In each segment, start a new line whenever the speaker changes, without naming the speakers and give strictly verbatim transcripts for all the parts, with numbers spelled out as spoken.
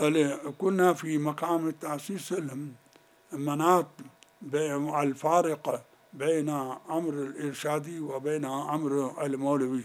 بل كنا في مقام تأسيس المناط الفارقة بين أمر الإرشادي وبين أمر المولوي.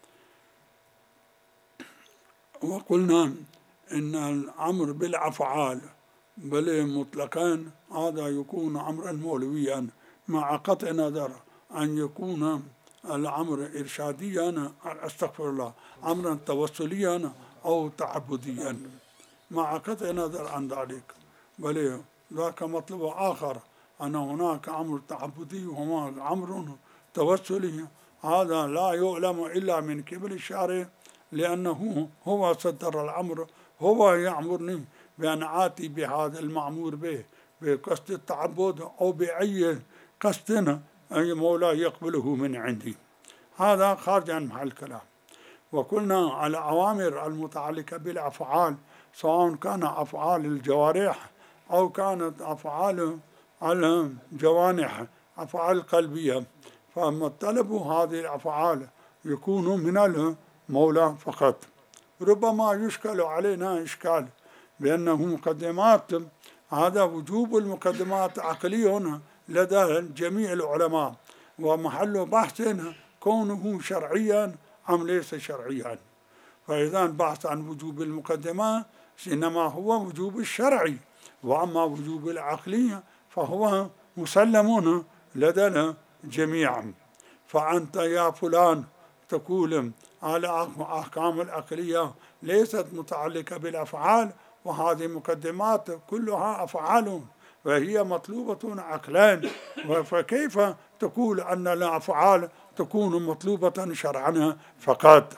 وقلنا إن الأمر بالأفعال بل مطلقا هذا يكون أمرا مولويا، مع قطع نظر أن يكون الأمر إرشاديا استغفر الله أمرا توسليا أو تعبديا، مع قطع نظر عن ذلك. بل ذاك مطلب آخر، أن هناك أمر تعبدي وهناك أمر توسلي، هذا لا يعلم إلا من قبل الشارع، لأنه هو صدر الأمر، هو يأمرني بأن آتي بهذا المأمور به بقصد التعبد أو بأي قصد أي مولى يقبله من عندي. هذا خارج عن محل الكلام. وقلنا على الأوامر المتعلقة بالأفعال، سواء كان أفعال الجوارح أو كانت أفعال الجوانح أفعال قلبية، فمطلب هذه الأفعال يكون من المولى فقط. ربما يشكل علينا إشكال بأنه مقدمات، هذا وجوب المقدمات عقلي لدى جميع العلماء، ومحل بحث كونه شرعيا أم ليس شرعيا. فإذا بحث عن وجوب المقدمات إنما هو وجوب الشرعي، وأما وجوب العقلية فهو مسلم لدى جميعا. فأنت يا فلان تقول على أحكام العقلية ليست متعلقة بالأفعال، وهذه مقدمات كلها أفعال وهي مطلوبة عقلان، فكيف تقول أن الأفعال تكون مطلوبة شرعا فقط؟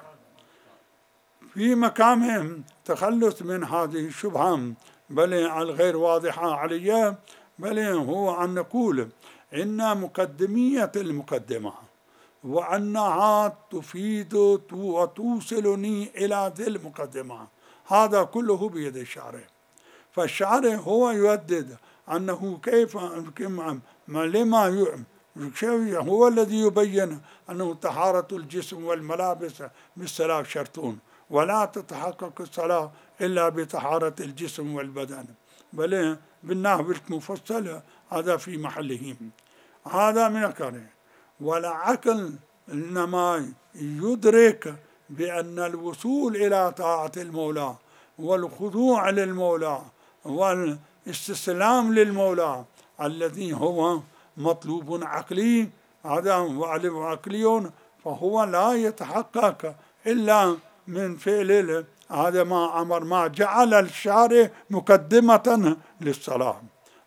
في مقام تخلص من هذه الشبهة بل الغير واضحة عليها، بل هو أن نقول إن مقدمية المقدمة وأنها تفيد وتوصلني إلى ذي المقدمة، هذا كله بيد الشارع. فالشارع هو يودد أنه كيف لما هو الذي يبين أنه طهارة الجسم والملابس بالصلاة شرطون، ولا تتحقق الصلاة إلا بطهارة الجسم والبدن، بل بالنحو المفصل هذا في محله. هذا من الكلام. والعقل إنما يدرك بأن الوصول إلى طاعة المولى والخضوع للمولى والاستسلام للمولى الذي هو مطلوب عقلي، هذا وعلم عقلي، فهو لا يتحقق إلا من فعل هذا ما أمر ما جعل الشارع مقدمة للصلاة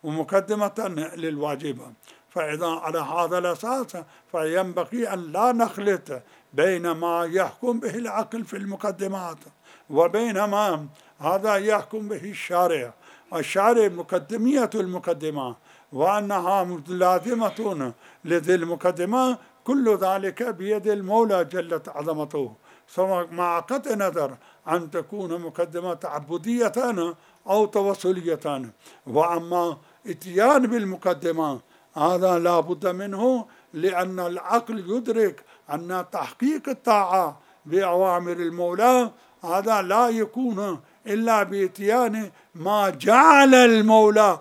ومقدمة للواجب. فإذا على هذا الأساس فينبغي أن لا نخلط بين ما يحكم به العقل في المقدمات وبين ما هذا يحكم به الشارع. الشارع مقدمية المقدمة وأنها لازمة لذي المقدمة، كل ذلك بيد المولى جلت عظمته، مع قطع نظر أن تكون مقدمة تعبدية أو توسلية. وأما اتيان بالمقدمة هذا لا بد منه، لأن العقل يدرك أن تحقيق الطاعة بأوامر المولى هذا لا يكون إلا بإتيان ما جعل المولى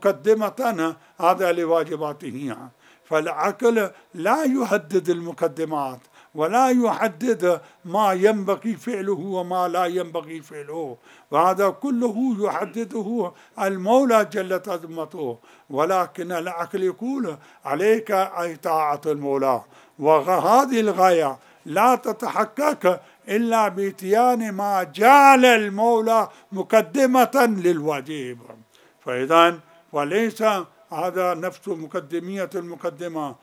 مقدمة هذا لواجباته. فالعقل لا يحدد المقدمات ولا يحدد ما ينبغي فعله وما لا ينبغي فعله، وهذا كله يحدده المولى جلت عظمته. ولكن العقل يقول عليك أي طاعة المولى، وهذه الغاية لا تتحقق إلا بإتيان ما جعل المولى مقدمة للواجب. فإذا وليس هذا نفس مقدمية المقدمة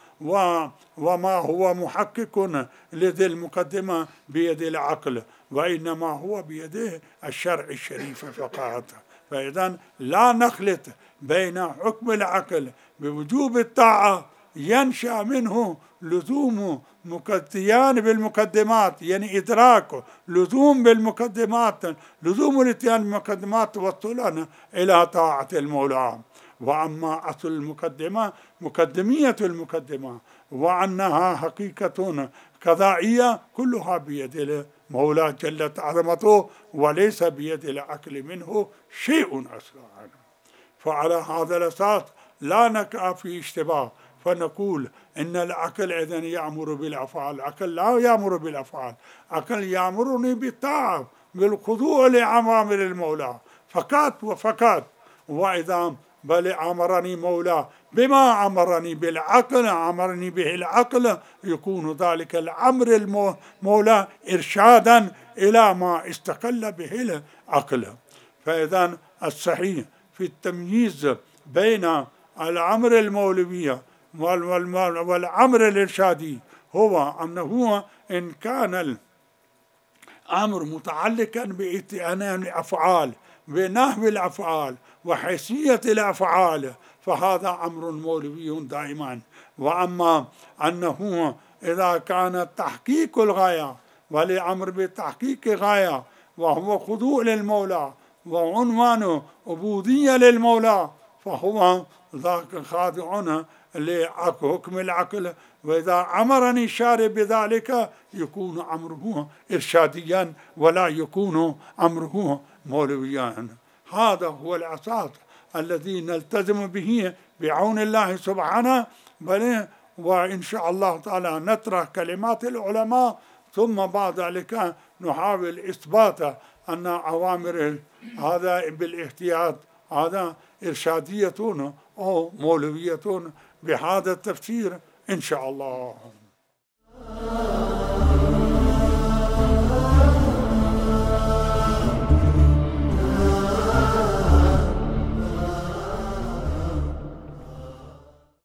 وما هو محقق لذي المقدمة بيد العقل، وإنما هو بيد الشرع الشريف فقط. فإذا لا نخلط بين حكم العقل بوجوب الطاعة ينشأ منه لزوم مقتيان بالمقدمات، يعني إدراك لزوم بالمقدمات، لزوم الاتيان بالمقدمات توصلا إلى طاعة المولى. وأما أصل المقدمة مقدمية المقدمة وأنها حقيقة قضائية كلها بيد مولاه جلت عظمته وليس بيد العقل منه شيء أصلا. فعلى هذا الأساس لا نقع في اشتباه فنقول إن العقل إذن يأمر بالأفعال. العقل لا يأمر بالأفعال، العقل يأمرني بالطاعة بالخضوع لأوامر المولى فقط وفقط. وإذا بل أمرني مولاه بما أمرني بالعقل أمرني به العقل يكون ذلك الأمر المولى إرشادا إلى ما استقل به العقل. فإذا الصحيح في التمييز بين الأمر المولوي والأمر الإرشادي هو أنه إن كان الأمر متعلقا بإتيان الأفعال بنحو الأفعال وحيثية الأفعال فهذا أمر مولوي دائما. وأما أنه إذا كان تحقيق الغاية والأمر بتحقيق غاية وهو خضوع للمولى وعنوان عبودية للمولى فهو ذاك خاضع لحكم العقل. وإذا أمرني الشارع بذلك يكون أمره إرشاديا ولا يكون أمره مولويا. هذا هو الأساس الذي نلتزم به بعون الله سبحانه. بل وإن شاء الله تعالى نطرح كلمات العلماء ثم بعد ذلك نحاول إثبات أن أوامر هذا بالاحتياط هذا إرشادية أو مولوية بهذا التفسير إن شاء الله.